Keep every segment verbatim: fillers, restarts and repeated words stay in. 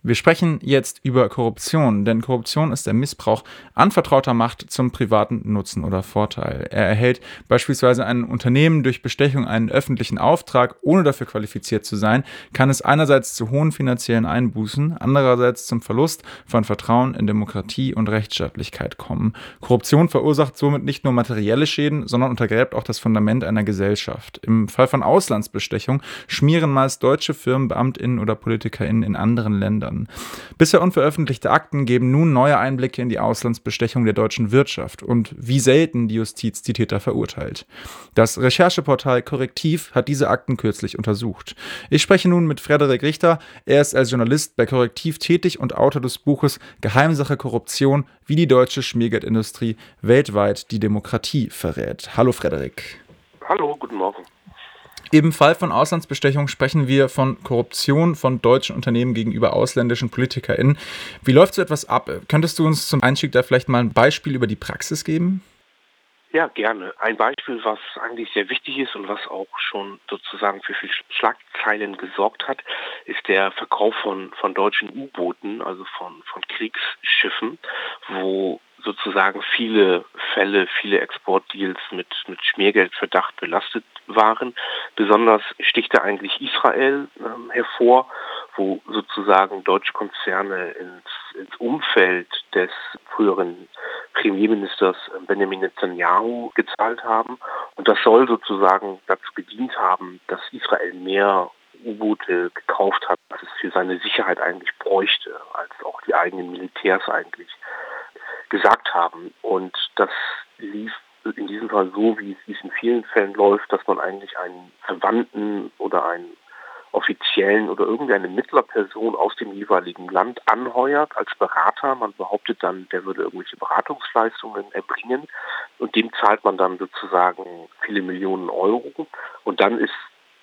Wir sprechen jetzt über Korruption, denn Korruption ist der Missbrauch anvertrauter Macht zum privaten Nutzen oder Vorteil. Er erhält beispielsweise ein Unternehmen durch Bestechung einen öffentlichen Auftrag, ohne dafür qualifiziert zu sein, kann es einerseits zu hohen finanziellen Einbußen, andererseits zum Verlust von Vertrauen in Demokratie und Rechtsstaatlichkeit kommen. Korruption verursacht somit nicht nur materielle Schäden, sondern untergräbt auch das Fundament einer Gesellschaft. Im Fall von Auslandsbestechung schmieren meist deutsche Firmen, BeamtInnen oder PolitikerInnen in anderen Ländern. Bisher unveröffentlichte Akten geben nun neue Einblicke in die Auslandsbestechung der deutschen Wirtschaft und wie selten die Justiz die Täter verurteilt. Das Rechercheportal Correctiv hat diese Akten kürzlich untersucht. Ich spreche nun mit Frederik Richter. Er ist als Journalist bei Correctiv tätig und Autor des Buches Geheimsache Korruption, wie die deutsche Schmiergeldindustrie weltweit die Demokratie verrät. Hallo Frederik. Hallo, guten Morgen. Im Fall von Auslandsbestechung sprechen wir von Korruption von deutschen Unternehmen gegenüber ausländischen PolitikerInnen. Wie läuft so etwas ab? Könntest du uns zum Einstieg da vielleicht mal ein Beispiel über die Praxis geben? Ja, gerne. Ein Beispiel, was eigentlich sehr wichtig ist und was auch schon sozusagen für viel Schlagzeilen gesorgt hat, ist der Verkauf von, von deutschen U-Booten, also von, von Kriegsschiffen, wo sozusagen viele Fälle, viele Exportdeals mit, mit Schmiergeldverdacht belastet waren. Besonders sticht da eigentlich Israel ähm, hervor, wo sozusagen deutsche Konzerne ins, ins Umfeld des früheren Premierministers Benjamin Netanyahu gezahlt haben. Und das soll sozusagen dazu gedient haben, dass Israel mehr U-Boote gekauft hat, als es für seine Sicherheit eigentlich bräuchte, als auch die eigenen Militärs eigentlich gesagt haben. Und das lief in diesem Fall so, wie es in vielen Fällen läuft, dass man eigentlich einen Verwandten oder einen Offiziellen oder irgendeine Mittlerperson aus dem jeweiligen Land anheuert als Berater. Man behauptet dann, der würde irgendwelche Beratungsleistungen erbringen und dem zahlt man dann sozusagen viele Millionen Euro. Und dann ist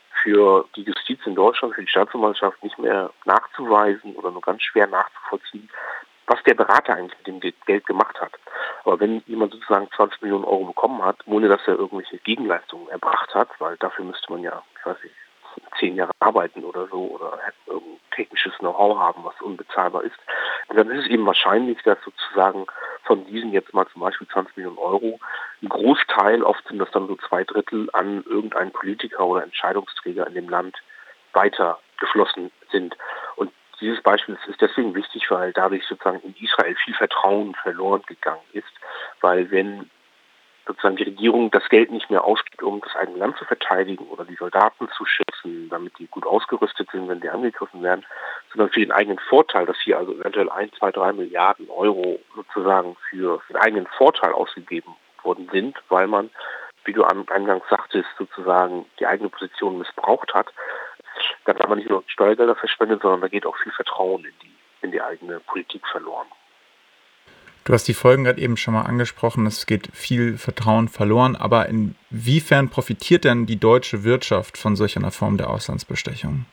für die Justiz in Deutschland, für die Staatsanwaltschaft nicht mehr nachzuweisen oder nur ganz schwer nachzuvollziehen, was der Berater eigentlich mit dem Geld gemacht hat. Aber wenn jemand sozusagen zwanzig Millionen Euro bekommen hat, ohne dass er irgendwelche Gegenleistungen erbracht hat, weil dafür müsste man ja, ich weiß nicht, zehn Jahre arbeiten oder so oder irgendein technisches Know-how haben, was unbezahlbar ist, und dann ist es eben wahrscheinlich, dass sozusagen von diesen jetzt mal zum Beispiel zwanzig Millionen Euro ein Großteil, oft sind das dann so zwei Drittel, an irgendeinen Politiker oder Entscheidungsträger in dem Land weiter geflossen sind. Und dieses Beispiel ist deswegen wichtig, weil dadurch sozusagen in Israel viel Vertrauen verloren gegangen ist, weil wenn sozusagen die Regierung das Geld nicht mehr ausgibt, um das eigene Land zu verteidigen oder die Soldaten zu schützen, damit die gut ausgerüstet sind, wenn die angegriffen werden, sondern für den eigenen Vorteil, dass hier also eventuell ein, zwei, drei Milliarden Euro sozusagen für den eigenen Vorteil ausgegeben worden sind, weil man, wie du eingangs sagtest, sozusagen die eigene Position missbraucht hat, dann hat man nicht nur Steuergelder verschwendet, sondern da geht auch viel Vertrauen in die, in die eigene Politik verloren. Du hast die Folgen gerade eben schon mal angesprochen, es geht viel Vertrauen verloren, aber inwiefern profitiert denn die deutsche Wirtschaft von solch einer Form der Auslandsbestechung?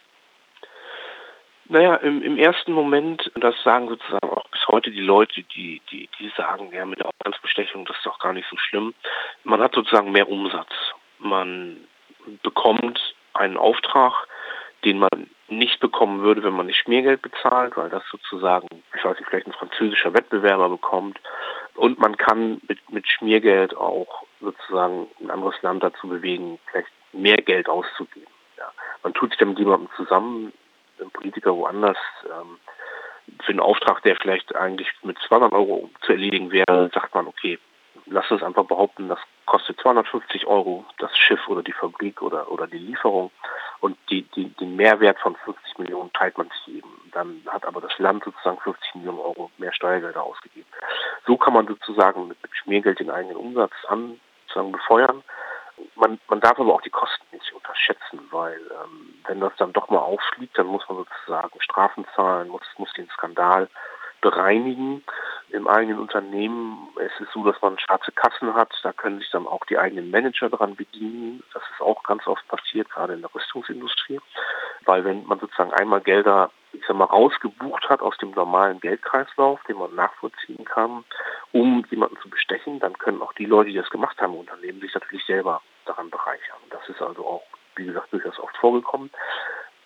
Naja, im, im ersten Moment, das sagen sozusagen auch bis heute die Leute, die, die, die sagen, ja, mit der Auslandsbestechung, das ist doch gar nicht so schlimm. Man hat sozusagen mehr Umsatz. Man bekommt einen Auftrag, den man nicht bekommen würde, wenn man nicht Schmiergeld bezahlt, weil das sozusagen, ich weiß nicht, vielleicht ein französischer Wettbewerber bekommt. Und man kann mit, mit Schmiergeld auch sozusagen ein anderes Land dazu bewegen, vielleicht mehr Geld auszugeben. Ja. Man tut sich dann mit jemandem zusammen, ein Politiker woanders, ähm, für einen Auftrag, der vielleicht eigentlich mit zweihundert Euro zu erledigen wäre, sagt man, okay, lass uns einfach behaupten, das kostet zweihundertfünfzig Euro, das Schiff oder die Fabrik oder, oder die Lieferung. Und die, die, den Mehrwert von fünfzig Millionen teilt man sich eben. Dann hat aber das Land sozusagen fünfzig Millionen Euro mehr Steuergelder ausgegeben. So kann man sozusagen mit, mit Schmiergeld den eigenen Umsatz an, sozusagen befeuern. Man, man darf aber auch die Kosten nicht unterschätzen, weil ähm, wenn das dann doch mal aufschlägt, dann muss man sozusagen Strafen zahlen, muss, muss den Skandal bereinigen im eigenen Unternehmen. Es ist so, dass man schwarze Kassen hat, da können sich dann auch die eigenen Manager dran bedienen. Das ist auch ganz oft passiert, gerade in der Rüstungsindustrie, weil wenn man sozusagen einmal Gelder, ich sag mal, rausgebucht hat aus dem normalen Geldkreislauf, den man nachvollziehen kann, um jemanden zu bestechen, dann können auch die Leute, die das gemacht haben im Unternehmen, sich natürlich selber daran bereichern. Das ist also auch, wie gesagt, durchaus oft vorgekommen.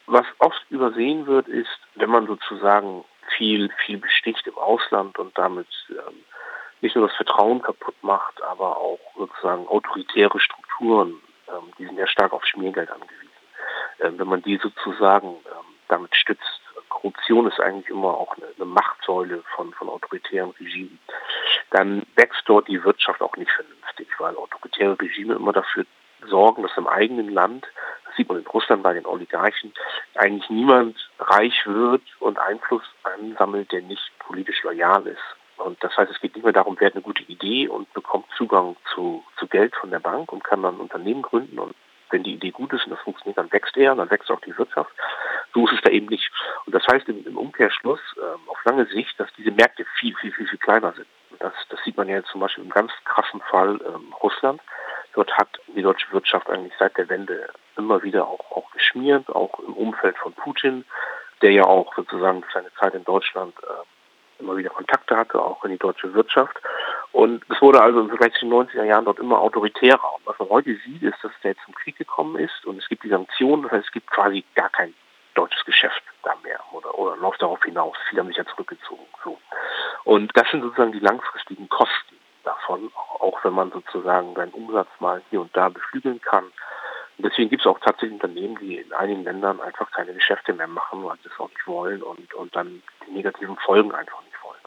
Was oft übersehen wird, ist, wenn man sozusagen viel, viel besticht im Ausland und damit ähm, nicht nur das Vertrauen kaputt macht, aber auch sozusagen autoritäre Strukturen, ähm, die sind ja stark auf Schmiergeld angewiesen. Ähm, wenn man die sozusagen ähm, damit stützt, Korruption ist eigentlich immer auch eine, eine Machtsäule von, von autoritären Regimen, dann wächst dort die Wirtschaft auch nicht vernünftig, weil autoritäre Regime immer dafür sorgen, dass im eigenen Land, das sieht man in Russland bei den Oligarchen, eigentlich niemand reich wird und Einfluss ansammelt, der nicht politisch loyal ist. Und das heißt, es geht nicht mehr darum, wer hat eine gute Idee und bekommt Zugang zu, zu Geld von der Bank und kann dann ein Unternehmen gründen. Und wenn die Idee gut ist und das funktioniert, dann wächst er und dann wächst auch die Wirtschaft. So ist es da eben nicht. Und das heißt im, im Umkehrschluss ähm, auf lange Sicht, dass diese Märkte viel, viel, viel, viel kleiner sind. Und das, das sieht man ja jetzt zum Beispiel im ganz krassen Fall ähm, Russland. Dort hat die deutsche Wirtschaft eigentlich seit der Wende immer wieder auch, auch geschmiert, auch im Umfeld von Putin, der ja auch sozusagen seine Zeit in Deutschland äh, immer wieder Kontakte hatte, auch in die deutsche Wirtschaft. Und es wurde also im Vergleich zu den neunziger Jahren dort immer autoritärer. Und was man heute sieht, ist, dass der zum Krieg gekommen ist und es gibt die Sanktionen, das heißt, es gibt quasi gar kein deutsches Geschäft da mehr oder, oder läuft darauf hinaus. Viele haben sich ja zurückgezogen. So. Und das sind sozusagen die langfristigen Kosten davon, auch wenn man sozusagen seinen Umsatz mal hier und da beflügeln kann. Und deswegen gibt es auch tatsächlich Unternehmen, die in einigen Ländern einfach keine Geschäfte mehr machen, weil sie es auch nicht wollen und, und dann die negativen Folgen einfach nicht wollen.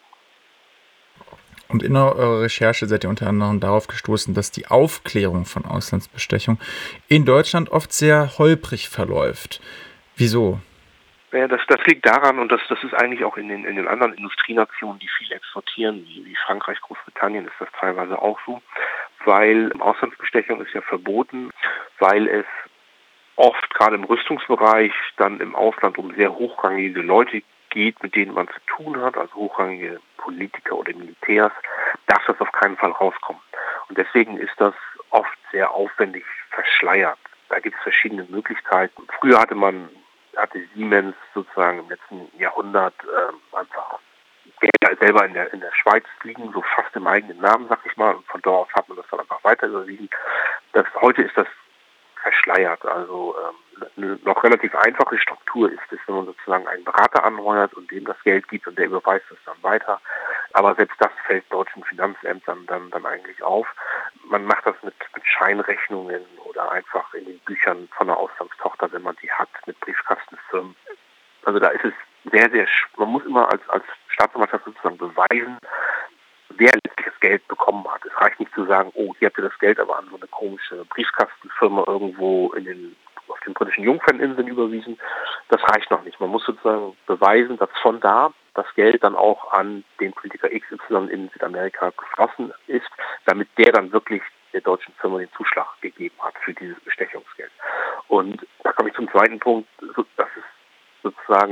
Und in eurer Recherche seid ihr unter anderem darauf gestoßen, dass die Aufklärung von Auslandsbestechung in Deutschland oft sehr holprig verläuft. Wieso? Ja, das, das liegt daran, und das, das ist eigentlich auch in den, in den anderen Industrienationen, die viel exportieren, wie, wie Frankreich, Großbritannien, ist das teilweise auch so, weil Auslandsbestechung ist ja verboten, weil es oft gerade im Rüstungsbereich dann im Ausland um sehr hochrangige Leute geht, mit denen man zu tun hat, also hochrangige Politiker oder Militärs, darf das auf keinen Fall rauskommen. Und deswegen ist das oft sehr aufwendig verschleiert. Da gibt es verschiedene Möglichkeiten. Früher hatte man hatte Siemens sozusagen im letzten Jahrhundert äh, einfach Geld selber in der in der Schweiz liegen, so fast im eigenen Namen, sag ich mal, und von dort aus hat man das dann einfach weiter überwiesen. Das, heute ist das verschleiert, also ähm, eine noch relativ einfache Struktur ist es, wenn man sozusagen einen Berater anheuert und dem das Geld gibt und der überweist es dann weiter. Aber selbst das fällt deutschen Finanzämtern dann, dann eigentlich auf. Man macht das mit, mit Scheinrechnungen oder einfach in den Büchern von der Auslandstochter, wenn man die hat, mit Briefkastenfirmen. Also da ist es sehr, sehr, man muss immer als, als Staatsanwaltschaft sozusagen beweisen, wer letztlich das Geld bekommen hat. Es reicht nicht zu sagen, oh, hier habt ihr das Geld aber an so eine komische Briefkastenfirma irgendwo in den, auf den britischen Jungferninseln überwiesen. Das reicht noch nicht. Man muss sozusagen beweisen, dass von da das Geld dann auch an den Politiker X Y in Südamerika geflossen ist, damit der dann wirklich der deutschen Firma den Zuschlag gegeben hat für dieses Bestechungsgeld. Und da komme ich zum zweiten Punkt, das ist sozusagen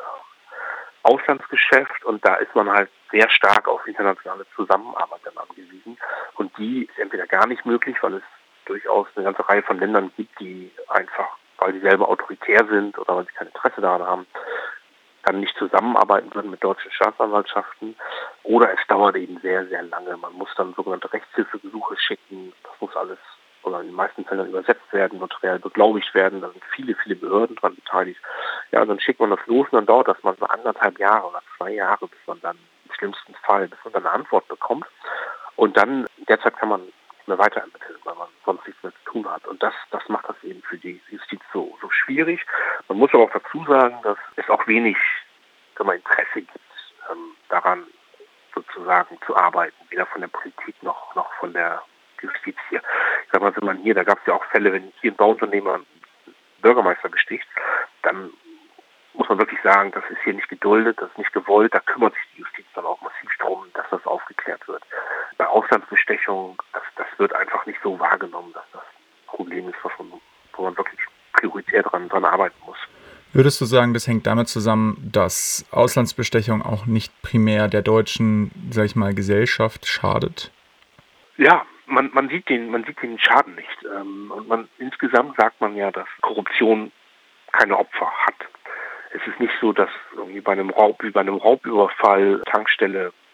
Auslandsgeschäft, und da ist man halt sehr stark auf internationale Zusammenarbeit dann angewiesen. Und die ist entweder gar nicht möglich, weil es durchaus eine ganze Reihe von Ländern gibt, die einfach, weil sie selber autoritär sind oder weil sie kein Interesse daran haben, dann nicht zusammenarbeiten würden mit deutschen Staatsanwaltschaften. Oder es dauert eben sehr, sehr lange. Man muss dann sogenannte Rechtshilfegesuche schicken. Das muss alles oder in den meisten Fällen übersetzt werden, notariell beglaubigt werden. Da sind viele, viele Behörden dran beteiligt. Ja, und dann schickt man das los und dann dauert das mal so anderthalb Jahre oder zwei Jahre, bis man dann im schlimmsten Fall, bis man dann eine Antwort bekommt. Und dann derzeit kann man nicht mehr weiter ermitteln, weil man sonst nichts mehr zu tun hat. Und das, das macht das eben für die Justiz so, so schwierig. Man muss aber auch dazu sagen, dass es auch wenig wenn man Interesse gibt, ähm, daran sozusagen zu arbeiten, weder von der Politik noch, noch von der Justiz hier. Ich sag mal, wenn man hier, da gab es ja auch Fälle, wenn hier ein Bauunternehmer einen Bürgermeister besticht, dann muss man wirklich sagen, das ist hier nicht geduldet, das ist nicht gewollt, da kümmert sich die Justiz dann auch massiv darum, dass das aufgeklärt wird. Bei Auslandsbestechung, das, das wird einfach nicht so wahrgenommen, dass das ein Problem ist, wo man wirklich prioritär dran, dran arbeiten muss. Würdest du sagen, das hängt damit zusammen, dass Auslandsbestechung auch nicht primär der deutschen, sag ich mal, Gesellschaft schadet? Ja, man, man sieht den, man sieht den Schaden nicht. Ähm, und man insgesamt sagt man ja, dass Korruption keine Opfer hat. Es ist nicht so, dass irgendwie bei einem Raub, wie bei einem Raubüberfall Tankstelle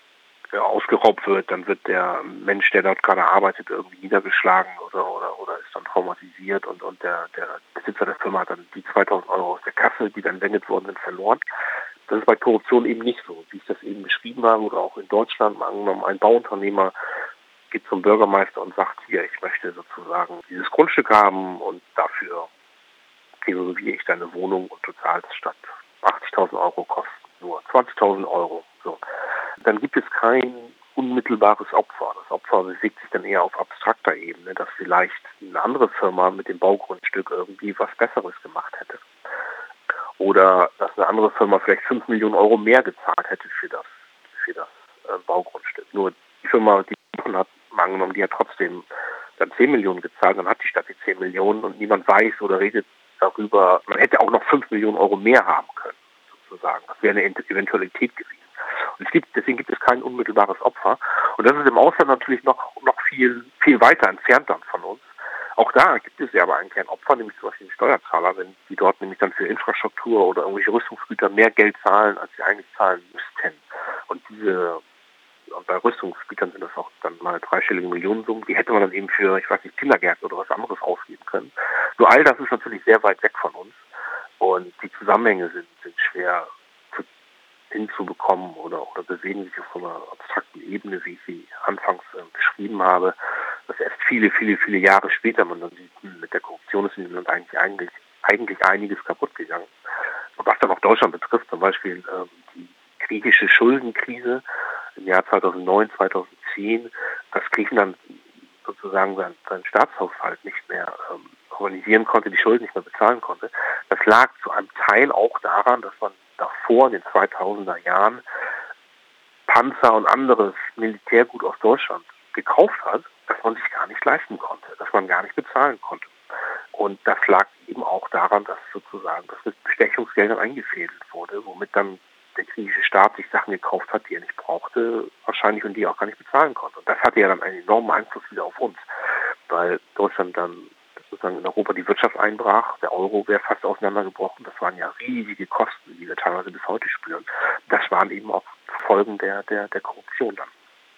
der ausgeraubt wird, dann wird der Mensch, der dort gerade arbeitet, irgendwie niedergeschlagen oder oder oder ist dann traumatisiert und und der der Besitzer der Firma hat dann die zweitausend Euro aus der Kasse, die dann wendet worden sind, verloren. Das ist bei Korruption eben nicht so, wie ich das eben beschrieben habe, oder auch in Deutschland. Mal angenommen, ein Bauunternehmer geht zum Bürgermeister und sagt, hier, ich möchte sozusagen dieses Grundstück haben und dafür renoviere ich deine Wohnung und du zahlst statt achtzigtausend Euro Kosten nur zwanzigtausend Euro. So. Dann gibt es kein unmittelbares Opfer. Das Opfer bewegt sich dann eher auf abstrakter Ebene, dass vielleicht eine andere Firma mit dem Baugrundstück irgendwie was Besseres gemacht hätte. Oder dass eine andere Firma vielleicht fünf Millionen Euro mehr gezahlt hätte für das, für das äh, Baugrundstück. Nur die Firma, die hat, angenommen, die hat trotzdem dann zehn Millionen gezahlt, dann hat die Stadt die zehn Millionen und niemand weiß oder redet darüber. Man hätte auch noch fünf Millionen Euro mehr haben können, sozusagen. Das wäre eine Eventualität gewesen. Und es gibt, deswegen gibt es kein unmittelbares Opfer. Und das ist im Ausland natürlich noch, noch viel, viel weiter entfernt dann von uns. Auch da gibt es ja aber eigentlich ein Opfer, nämlich zum Beispiel die Steuerzahler, wenn die dort nämlich dann für Infrastruktur oder irgendwelche Rüstungsgüter mehr Geld zahlen, als sie eigentlich zahlen müssten. Und diese, und bei Rüstungsgütern sind das auch dann mal dreistellige Millionensummen, die hätte man dann eben für, ich weiß nicht, Kindergärten oder was anderes ausgeben können. Nur all das ist natürlich sehr weit weg von uns. Und die Zusammenhänge sind, sind schwer zu, hinzubekommen oder, oder bewegen sich auf so einer abstrakten Ebene, wie ich sie anfangs äh, beschrieben habe, dass erst viele, viele, viele Jahre später man dann sieht, hm, mit der Korruption ist in dem Land eigentlich, eigentlich, eigentlich einiges kaputt gegangen. Und was dann auch Deutschland betrifft, zum Beispiel ähm, die griechische Schuldenkrise im Jahr zweitausendneun, zweitausendzehn, dass Griechenland sozusagen seinen, seinen Staatshaushalt nicht mehr ähm, organisieren konnte, die Schulden nicht mehr bezahlen konnte. Das lag zu einem Teil auch daran, dass man davor in den zweitausender Jahren Panzer und anderes Militärgut aus Deutschland gekauft hat, das man sich gar nicht leisten konnte, das man gar nicht bezahlen konnte. Und das lag eben auch daran, dass sozusagen das mit Bestechungsgeldern eingefädelt wurde, womit dann der griechische Staat sich Sachen gekauft hat, die er nicht brauchte, wahrscheinlich, und die er auch gar nicht bezahlen konnte. Und das hatte ja dann einen enormen Einfluss wieder auf uns, weil Deutschland dann sozusagen in Europa die Wirtschaft einbrach, der Euro wäre fast auseinandergebrochen, das waren ja riesige Kosten, die wir teilweise bis heute spüren. Das waren eben auch Folgen der, der, der Korruption dann.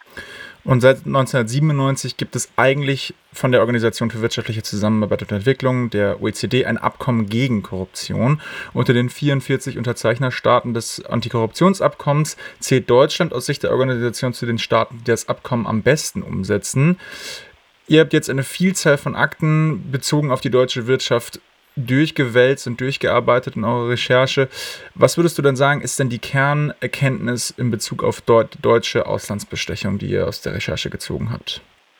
Und seit neunzehnhundertsiebenundneunzig gibt es eigentlich von der Organisation für wirtschaftliche Zusammenarbeit und Entwicklung, der O E C D, ein Abkommen gegen Korruption. Unter den vierundvierzig Unterzeichnerstaaten des Antikorruptionsabkommens zählt Deutschland aus Sicht der Organisation zu den Staaten, die das Abkommen am besten umsetzen. Ihr habt jetzt eine Vielzahl von Akten bezogen auf die deutsche Wirtschaft durchgewälzt und durchgearbeitet in eurer Recherche. Was würdest du denn sagen, ist denn die Kernerkenntnis in Bezug auf dort deutsche Auslandsbestechung, die ihr aus der Recherche gezogen habt?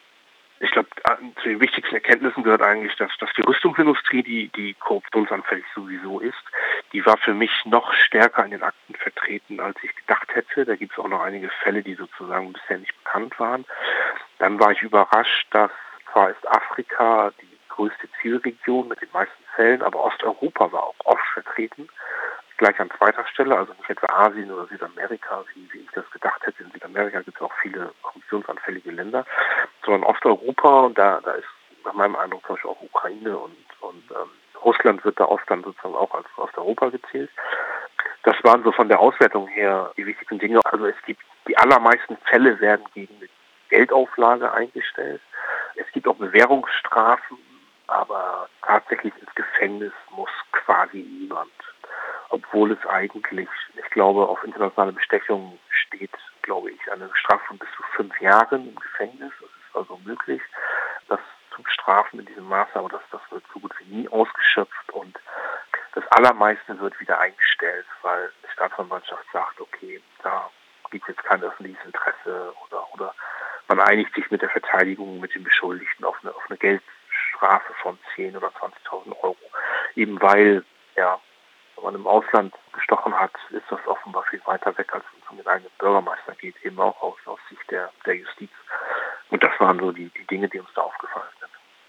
Ich glaube, zu den wichtigsten Erkenntnissen gehört eigentlich, dass, dass die Rüstungsindustrie, die, die korruptionsanfällig sowieso ist, die war für mich noch stärker in den Akten vertreten, als ich gedacht hätte. Da gibt es auch noch einige Fälle, die sozusagen bisher nicht bekannt waren. Dann war ich überrascht, dass zwar ist Afrika die größte Zielregion mit den meisten Fällen, aber Osteuropa war auch oft vertreten, gleich an zweiter Stelle, also nicht etwa Asien oder Südamerika, wie, wie ich das gedacht hätte. In Südamerika gibt es auch viele korruptionsanfällige Länder, sondern Osteuropa, und da, da ist nach meinem Eindruck zum Beispiel auch Ukraine und, und ähm, Russland wird da oft dann sozusagen auch als Osteuropa gezählt. Das waren so von der Auswertung her die wichtigsten Dinge. Also es gibt, die allermeisten Fälle werden gegen eine Geldauflage eingestellt. Es gibt auch Bewährungsstrafen, aber tatsächlich ins Gefängnis muss quasi niemand. Obwohl es eigentlich, ich glaube, auf internationale Bestechung steht, glaube ich, eine Strafe von bis zu fünf Jahren im Gefängnis. Das ist also möglich, das zu bestrafen in diesem Maße, aber das, das wird so gut wie nie ausgeschöpft, und das Allermeiste wird wieder eingestellt, weil die Staatsanwaltschaft sagt, okay, da gibt es jetzt kein öffentliches Interesse, oder, oder man einigt sich mit der Verteidigung, mit den Beschuldigten auf eine, auf eine Geldstrafe von zehntausend oder zwanzigtausend Euro. Eben weil, ja, wenn man im Ausland gestochen hat, ist das offenbar viel weiter weg, als wenn es um den eigenen Bürgermeister geht, eben auch aus, aus Sicht der, der Justiz. Und das waren so die, die Dinge, die uns da aufgefallen sind.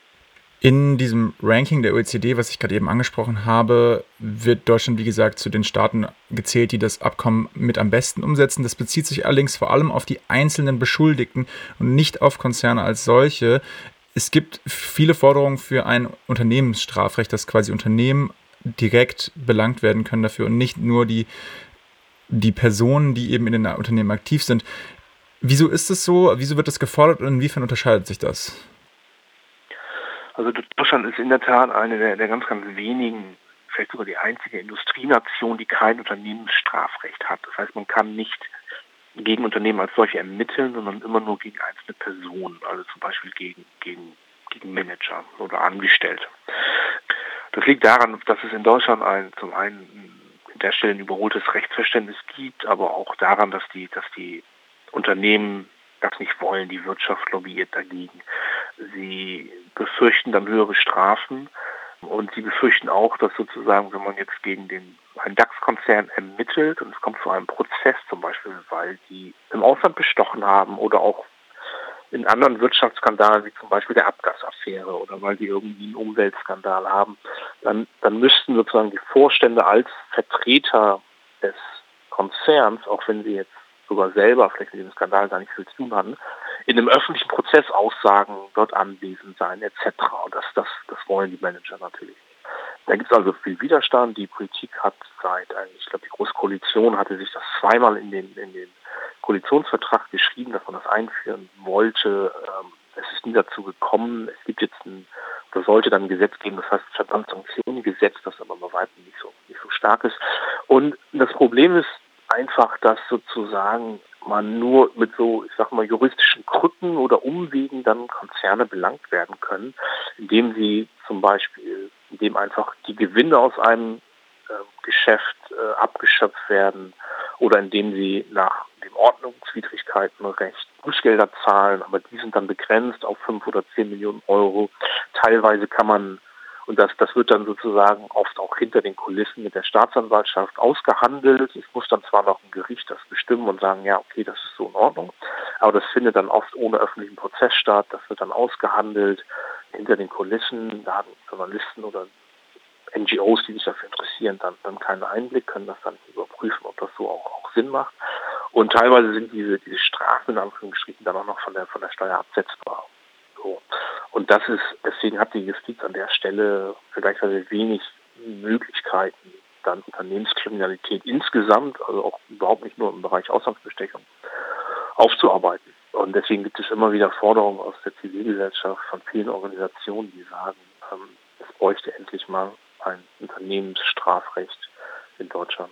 In diesem Ranking der O E C D, was ich gerade eben angesprochen habe, wird Deutschland, wie gesagt, zu den Staaten gezählt, die das Abkommen mit am besten umsetzen. Das bezieht sich allerdings vor allem auf die einzelnen Beschuldigten und nicht auf Konzerne als solche. Es gibt viele Forderungen für ein Unternehmensstrafrecht, dass quasi Unternehmen direkt belangt werden können dafür und nicht nur die, die Personen, die eben in den Unternehmen aktiv sind. Wieso ist es so? Wieso wird das gefordert und inwiefern unterscheidet sich das? Also Deutschland ist in der Tat eine der, der ganz, ganz wenigen, vielleicht sogar die einzige Industrienation, die kein Unternehmensstrafrecht hat. Das heißt, man kann nicht gegen Unternehmen als solche ermitteln, sondern immer nur gegen einzelne Personen, also zum Beispiel gegen, gegen, gegen Manager oder Angestellte. Das liegt daran, dass es in Deutschland ein, zum einen an der Stelle ein überholtes Rechtsverständnis gibt, aber auch daran, dass die, dass die Unternehmen das nicht wollen, die Wirtschaft lobbyiert dagegen. Sie befürchten dann höhere Strafen und sie befürchten auch, dass sozusagen, wenn man jetzt gegen den einen DAX-Konzern ermittelt und es kommt zu einem Prozess zum Beispiel, weil die im Ausland bestochen haben oder auch in anderen Wirtschaftsskandalen, wie zum Beispiel der Abgasaffäre oder weil die irgendwie einen Umweltskandal haben, dann, dann müssten sozusagen die Vorstände als Vertreter des Konzerns, auch wenn sie jetzt sogar selber vielleicht mit dem Skandal gar nicht viel zu tun hatten, in einem öffentlichen Prozess Aussagen dort anwesend sein et cetera. Und das, das, das wollen die Manager natürlich. Da gibt es also viel Widerstand. Die Politik hat seit eigentlich, ich glaube, die Große Koalition hatte sich das zweimal in den, in den Koalitionsvertrag geschrieben, dass man das einführen wollte. Ähm, es ist nie dazu gekommen. Es gibt jetzt ein, oder sollte dann ein Gesetz geben, das heißt Verbandssanktionengesetz, das aber bei weitem nicht so, nicht so stark ist. Und das Problem ist einfach, dass sozusagen man nur mit so, ich sag mal, juristischen Krücken oder Umwegen dann Konzerne belangt werden können, indem sie zum Beispiel, indem einfach die Gewinne aus einem äh, Geschäft äh, abgeschöpft werden oder indem sie nach dem Ordnungswidrigkeitenrecht Bußgelder zahlen, aber die sind dann begrenzt auf fünf oder zehn Millionen Euro. Teilweise kann man, und das, das wird dann sozusagen oft auch hinter den Kulissen mit der Staatsanwaltschaft ausgehandelt. Es muss dann zwar noch ein Gericht das bestimmen und sagen, ja, okay, das ist so in Ordnung, aber das findet dann oft ohne öffentlichen Prozess statt. Das wird dann ausgehandelt hinter den Kulissen. Da haben Journalisten oder N G Os, die sich dafür interessieren, dann, dann keinen Einblick, können das dann überprüfen, ob das so auch, auch Sinn macht. Und teilweise sind diese, diese Strafen in Anführungsstrichen dann auch noch von der, von der Steuer absetzbar. So. Und das ist, deswegen hat die Justiz an der Stelle vergleichsweise wenig Möglichkeiten, dann Unternehmenskriminalität insgesamt, also auch überhaupt nicht nur im Bereich Auslandsbestechung, aufzuarbeiten. Und deswegen gibt es immer wieder Forderungen aus der Zivilgesellschaft von vielen Organisationen, die sagen, ähm, es bräuchte endlich mal ein Unternehmensstrafrecht in Deutschland.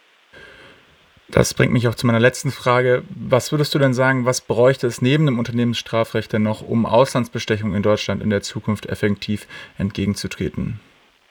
Das bringt mich auch zu meiner letzten Frage. Was würdest du denn sagen, was bräuchte es neben dem Unternehmensstrafrecht denn noch, um Auslandsbestechung in Deutschland in der Zukunft effektiv entgegenzutreten?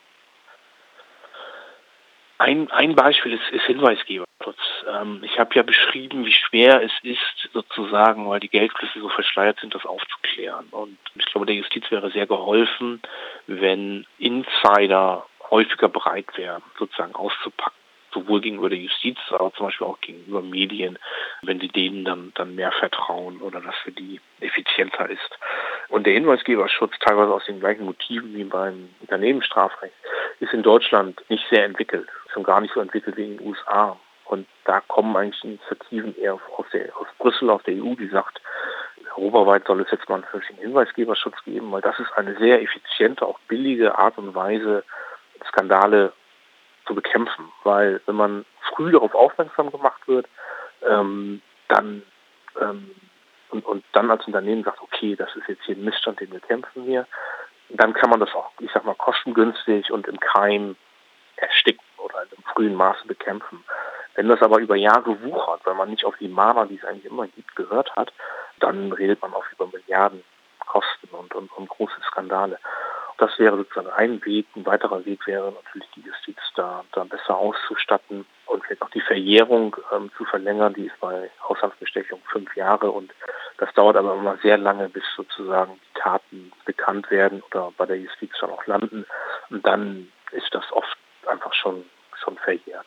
Ein, ein Beispiel ist, ist Hinweisgeberschutz. Ähm, ich habe ja beschrieben, wie schwer es ist, sozusagen, weil die Geldflüsse so verschleiert sind, das aufzuklären. Und ich glaube, der Justiz wäre sehr geholfen, wenn Insider häufiger bereit wären, sozusagen auszupacken. Sowohl gegenüber der Justiz, aber zum Beispiel auch gegenüber Medien, wenn sie denen dann, dann mehr vertrauen oder das für die effizienter ist. Und der Hinweisgeberschutz, teilweise aus den gleichen Motiven wie beim Unternehmensstrafrecht, ist in Deutschland nicht sehr entwickelt. Schon gar nicht so entwickelt wie in den U S A. Und da kommen eigentlich Initiativen eher aus, der, aus Brüssel, aus der E U, die sagt, europaweit soll es jetzt mal einen Hinweisgeberschutz geben, weil das ist eine sehr effiziente, auch billige Art und Weise, Skandale zu bekämpfen, weil wenn man früh darauf aufmerksam gemacht wird, ähm, dann ähm, und, und dann als Unternehmen sagt, okay, das ist jetzt hier ein Missstand, den wir kämpfen hier, dann kann man das auch, ich sag mal, kostengünstig und im Keim ersticken oder im frühen Maße bekämpfen. Wenn das aber über Jahre wuchert, weil man nicht auf die Mahner, die es eigentlich immer gibt, gehört hat, dann redet man auch über Milliarden Kosten und, und, und große Skandale. Das wäre sozusagen ein Weg. Ein weiterer Weg wäre natürlich die Justiz da, da besser auszustatten und vielleicht auch die Verjährung ähm, zu verlängern. Die ist bei Auslandsbestechung fünf Jahre und das dauert aber immer sehr lange, bis sozusagen die Taten bekannt werden oder bei der Justiz dann auch landen. Und dann ist das oft einfach schon, schon verjährt.